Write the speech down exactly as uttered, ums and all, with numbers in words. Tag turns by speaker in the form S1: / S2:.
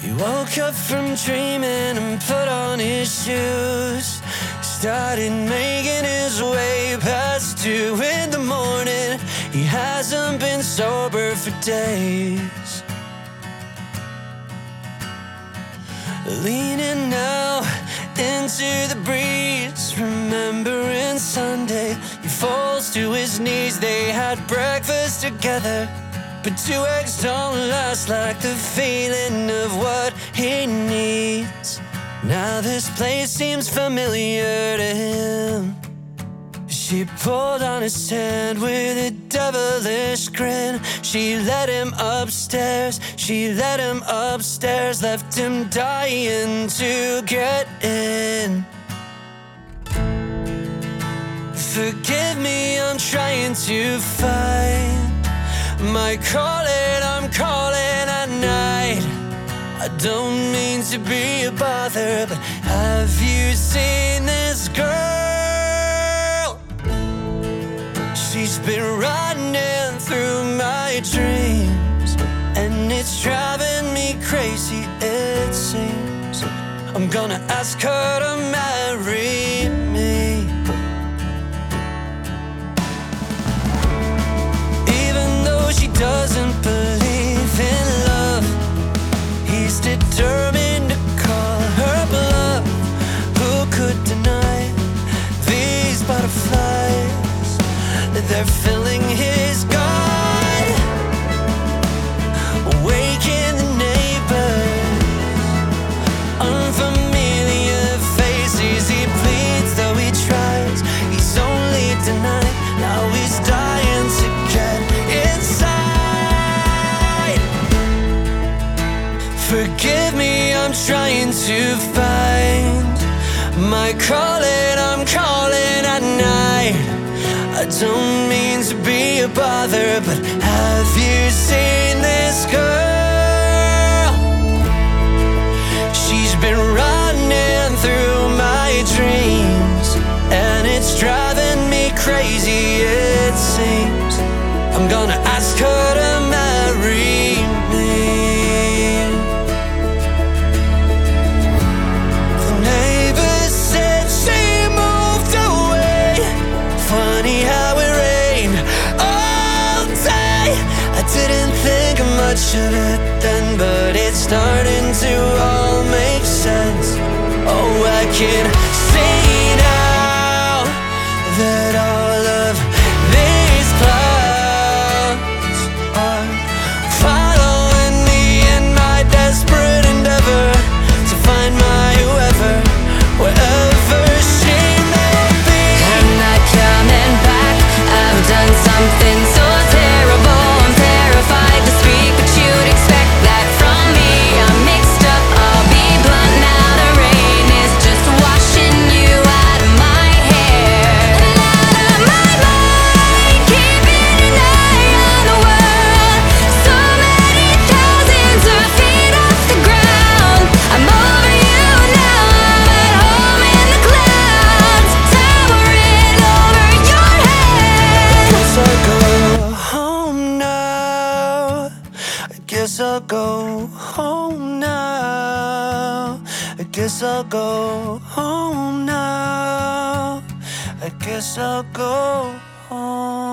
S1: He woke up from dreaming and put on his shoes. Started making his way past two in the morning. He hasn't been sober for days. Leaning now into the breeze, remembering Sunday. He falls to his knees. They had breakfast together, but two eggs don't last like the feeling of what he needs. Now this place seems familiar to him. She pulled on his hand with a devilish grin. She led him upstairs, she led him upstairs, left him dying to get in. Forgive me, I'm trying to find my calling, I'm calling at night. I don't mean to be a bother, but have you seen this girl? She's been running through my dreams, and it's driving me crazy, it seems. I'm gonna ask her to marry me. Even though she doesn't believe in love, he's determined to call her bluff. Who could deny these butterflies? They're filling his gut, waking the neighbors. Unfamiliar faces, he pleads though he tries. He's only denied, now he's dying to get inside. Forgive me, I'm trying to find my calling, I'm calling at night. I don't mean to be a bother, but have you seen this girl? She's been running through my dreams, and it's driving me crazy, it seems. I'm gonna ask her to marry me. The neighbor said she moved away. Funny how it rained all day. I didn't think much of it then, but it's starting to all make sense. Oh, I can see now that all of these clouds are following me in my desperate endeavor to find my whoever, wherever she may be.
S2: I'm not coming back, I've done something so terrible. I'm terrified to speak, but you'd expect that from me. I'm mixed up, I'll be blunt now. The rain is just washing you out of my hair and out of my mind, keeping an eye on the world. So many thousands of feet off the ground. I'm over you now, I'm at home in the clouds, towering over your head.
S1: Guess I'll go home now. I guess I'll go home now. I guess I'll go home now. I guess I'll go home.